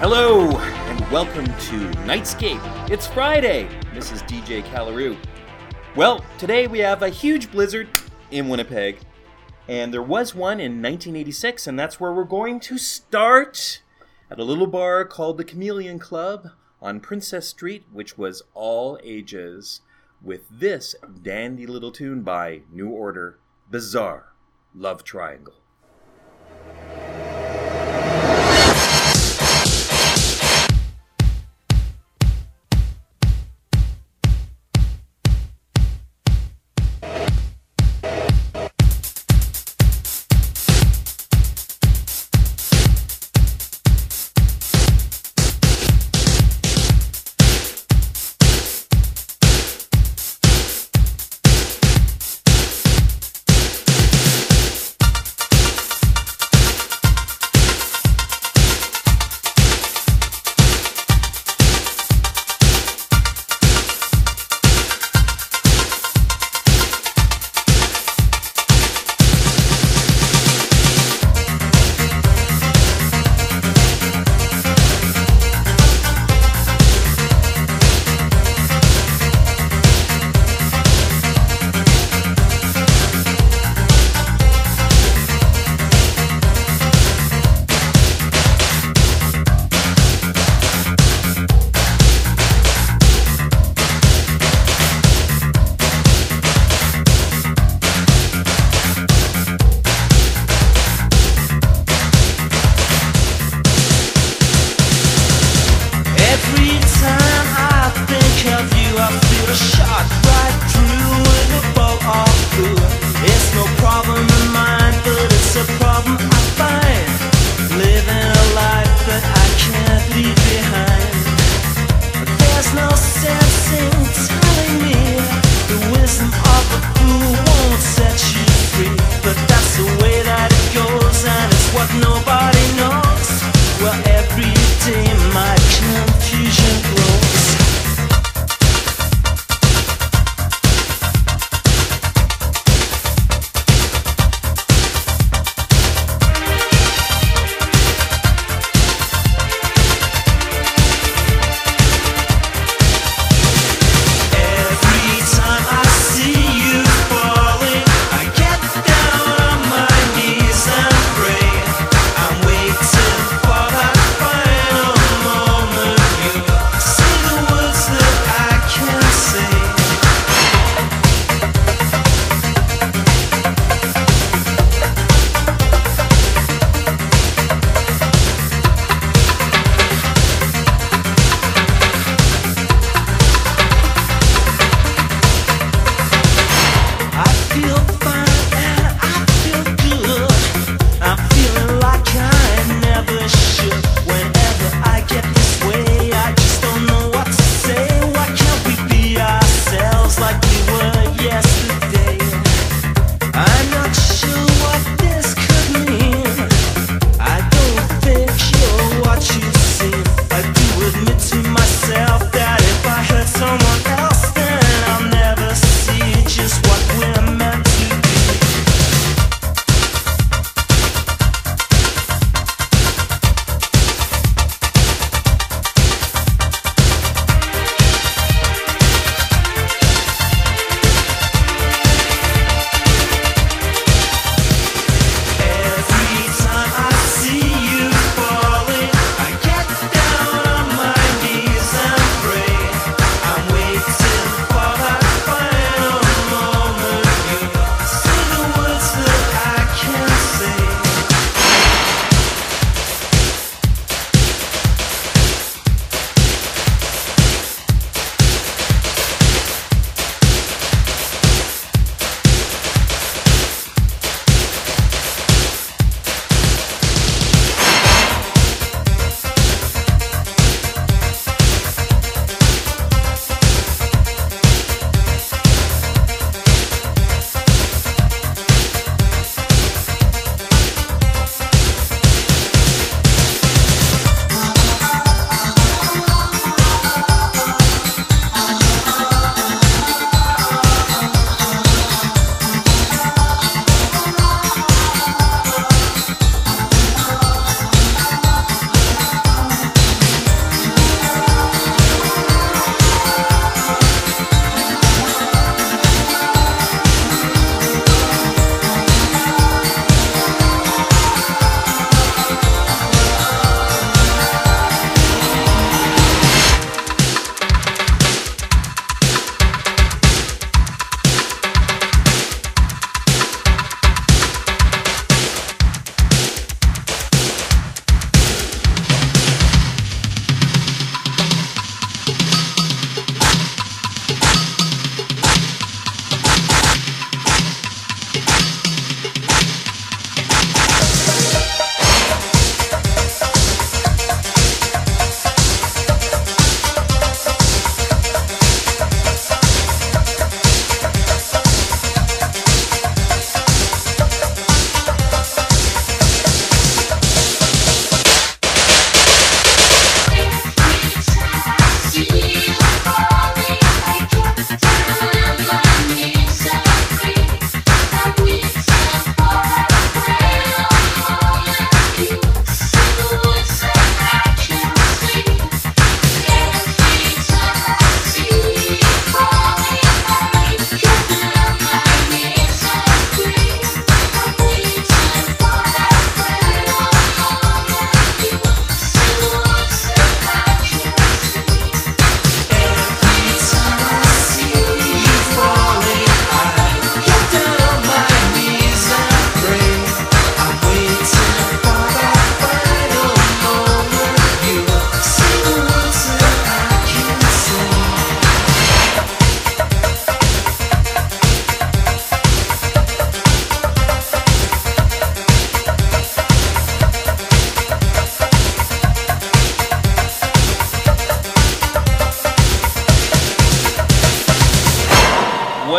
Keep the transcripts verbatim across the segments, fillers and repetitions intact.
Hello, and welcome to Nightscape. It's Friday. This is D J Callaroo. Well, today we have a huge blizzard in Winnipeg, and there was one in nineteen eighty-six, and that's where we're going to start at a little bar called the Chameleon Club on Princess Street, which was all ages, with this dandy little tune by New Order, Bizarre Love Triangle.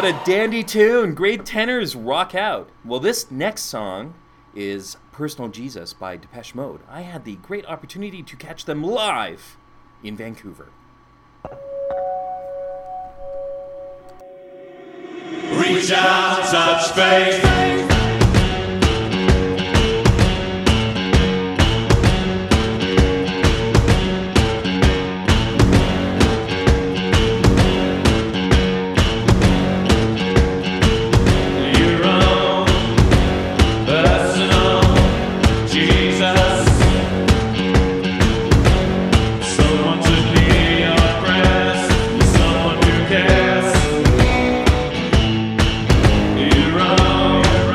What a dandy tune. Great tenors rock out. Well, this next song is Personal Jesus by Depeche Mode. I had the great opportunity to catch them live in Vancouver. Reach out, touch faith. You're wrong.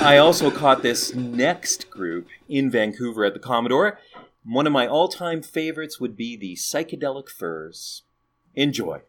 I also caught this next group in Vancouver at the Commodore. One of my all-time favorites would be the Psychedelic Furs. Enjoy.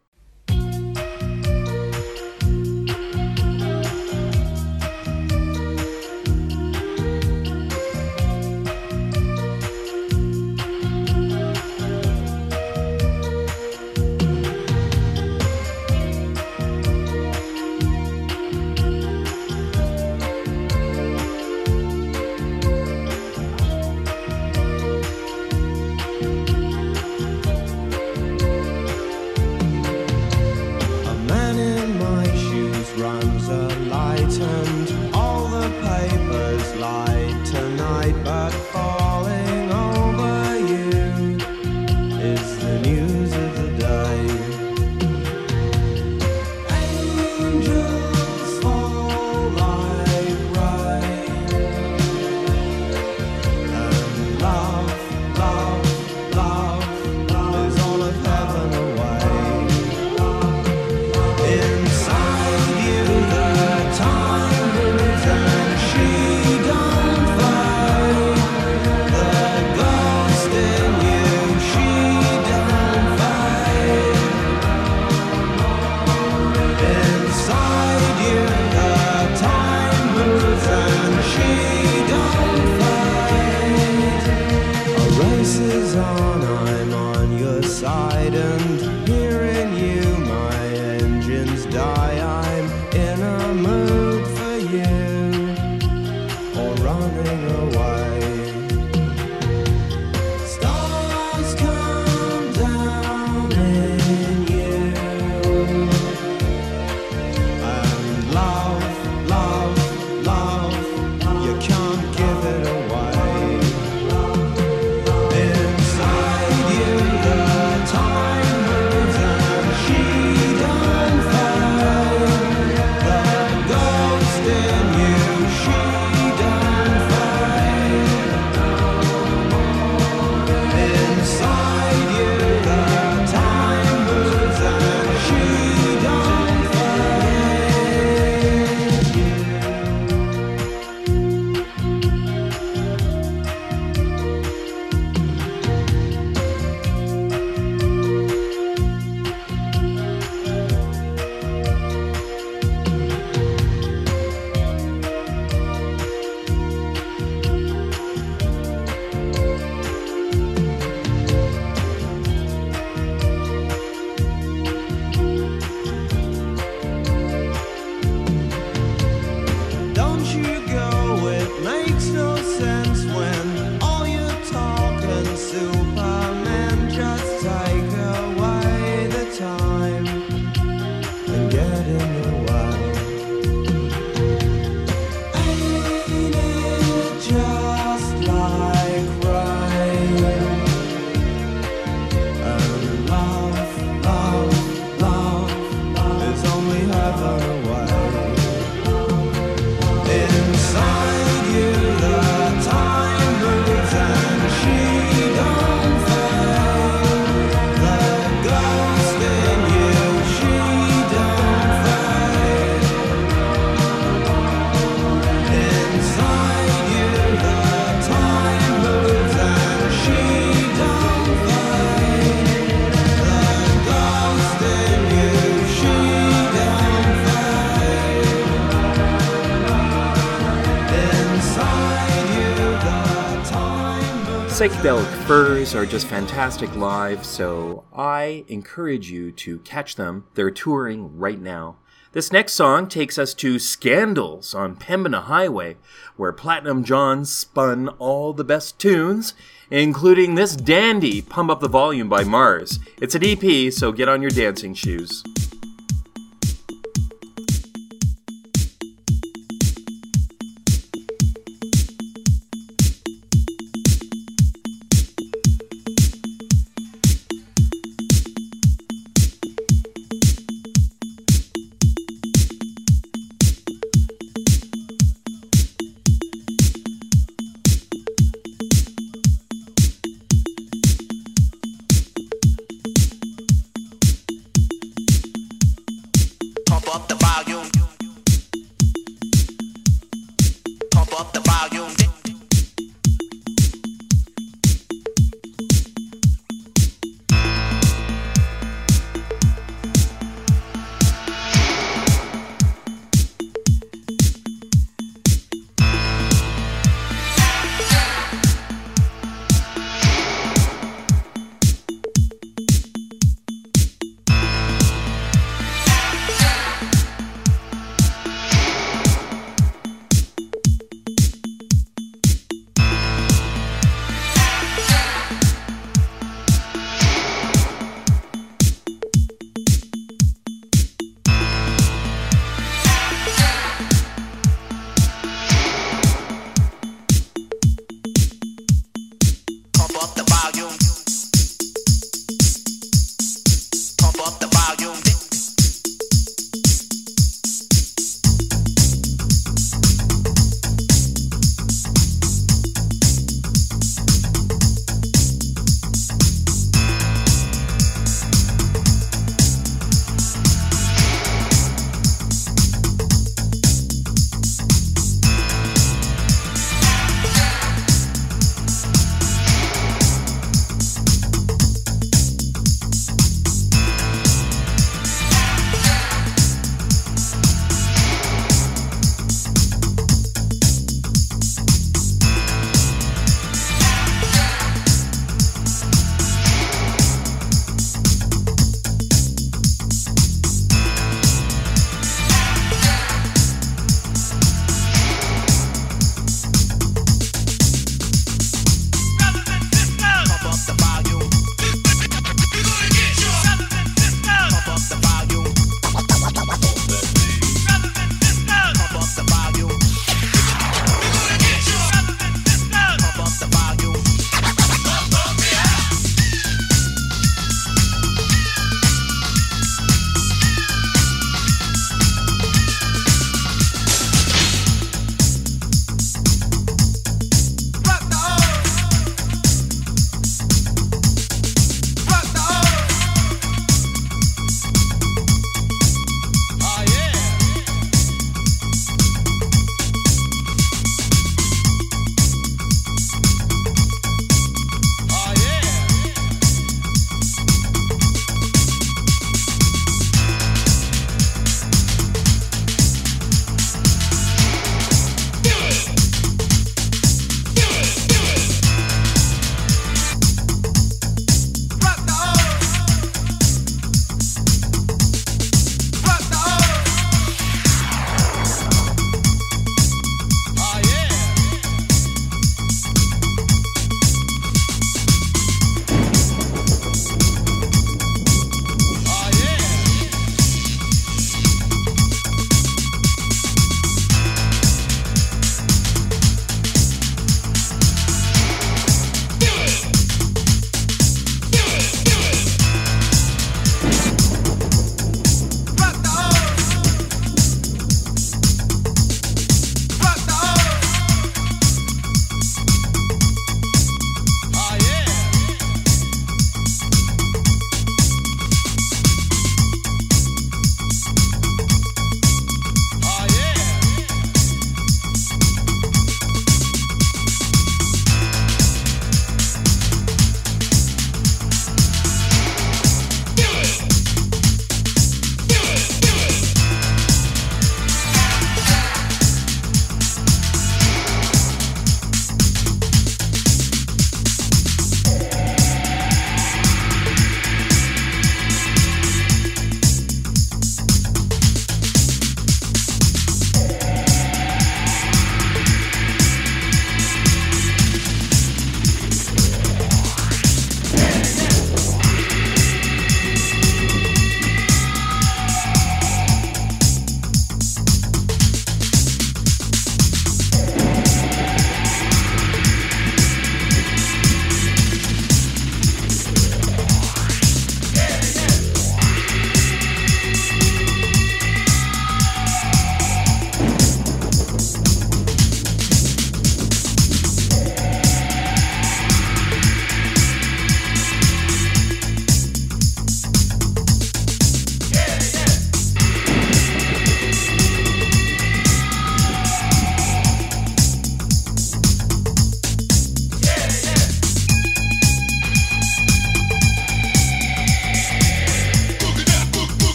Psychedelic Furs are just fantastic live, so I encourage you to catch them. They're touring right now. This next song takes us to Scandals on Pembina Highway, where Platinum John spun all the best tunes, including this dandy Pump Up the Volume by Mars. It's an E P, so get on your dancing shoes.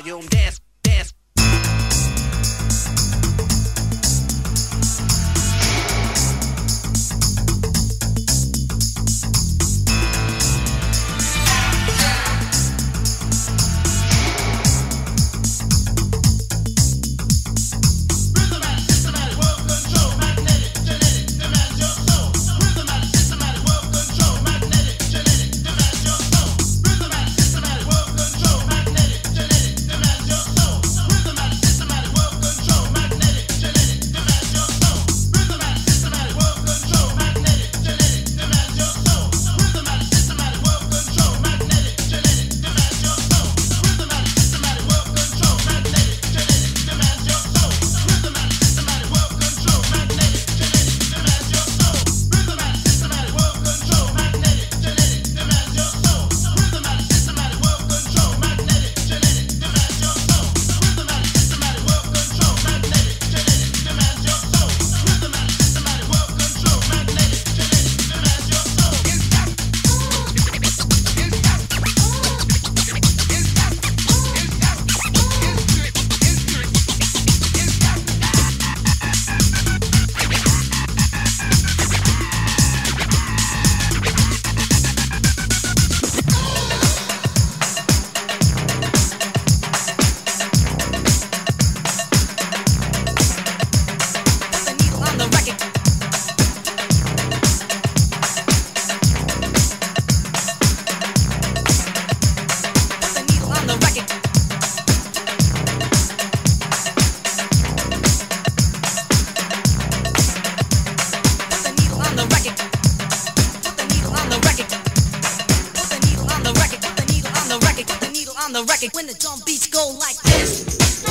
volume, dance, dance. When the drum beats go like this.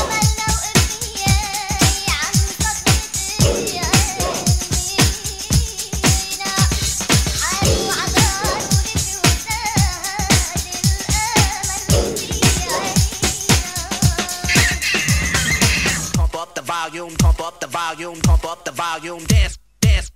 Pump up the volume, pump up the volume, pump up the volume, dance, dance.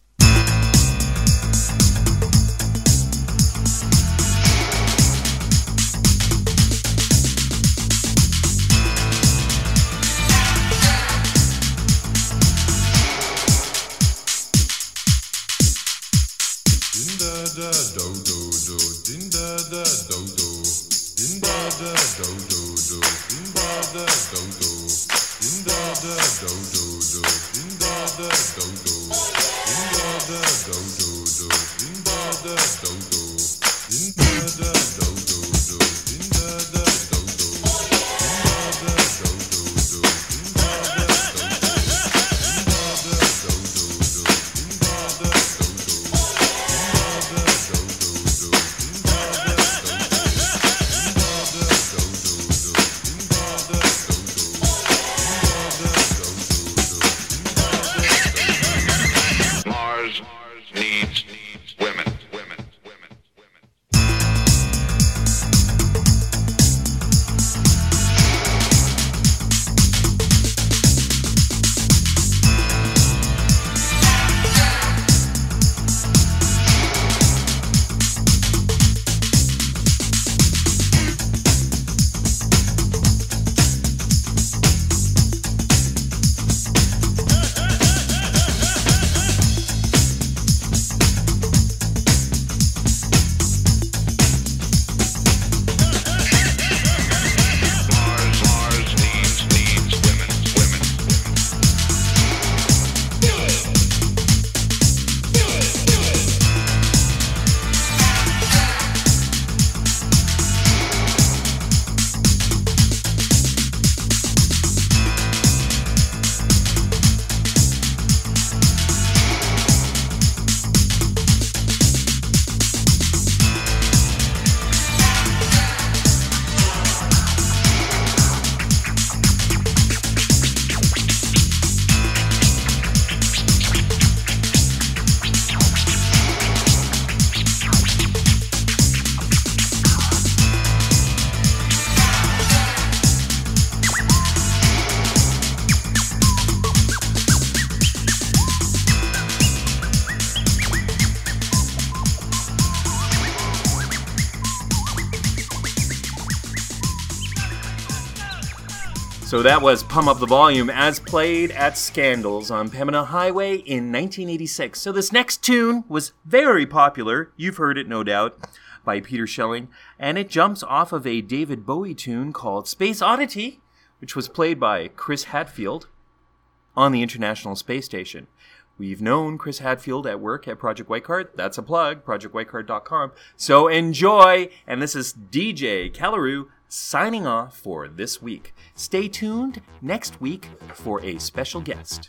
So that was Pump Up the Volume as played at Scandals on Pembina Highway in nineteen eighty-six. So this next tune was very popular, you've heard it no doubt, by Peter Schilling, and it jumps off of a David Bowie tune called Space Oddity, which was played by Chris Hadfield on the International Space Station. We've known Chris Hadfield at work at Project Whitecard. That's a plug, project whitecard dot com. So enjoy, and this is D J Callaroo signing off for this week. Stay tuned next week for a special guest.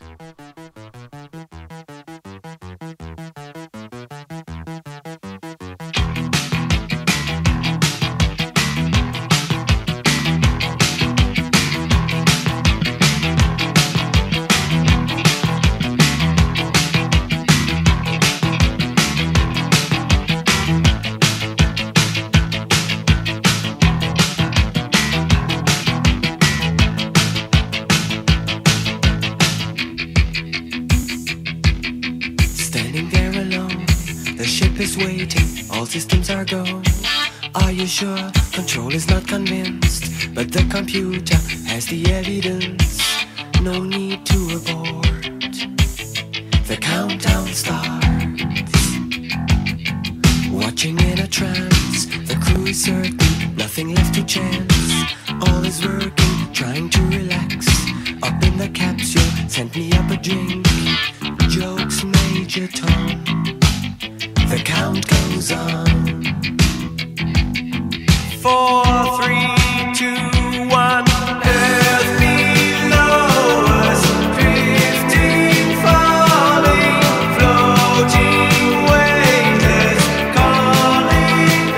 All systems are go. Are you sure? Control is not convinced, but the computer has the evidence. No need to abort. The countdown starts. Watching in a trance, the crew is certain, nothing left to chance. All is working, trying to relax. Up in the capsule, sent me up a drink. Jokes, Major Tom. The count goes on. Four, three, two, one. Earth below us, drifting, falling, floating, weightless, calling,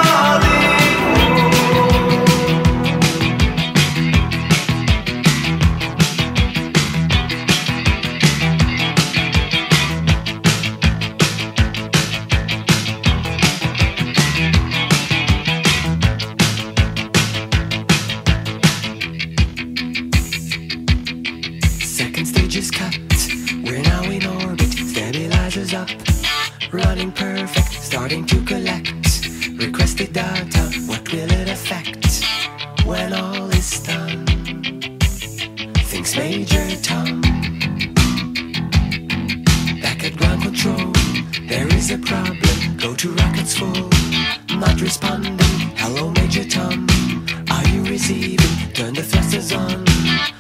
up, running perfect, starting to collect requested data. What will it affect when all is done? Thinks Major Tom. Back at ground control, there is a problem. Go to rockets full, not responding. Hello, Major Tom. Are you receiving? Turn the thrusters on.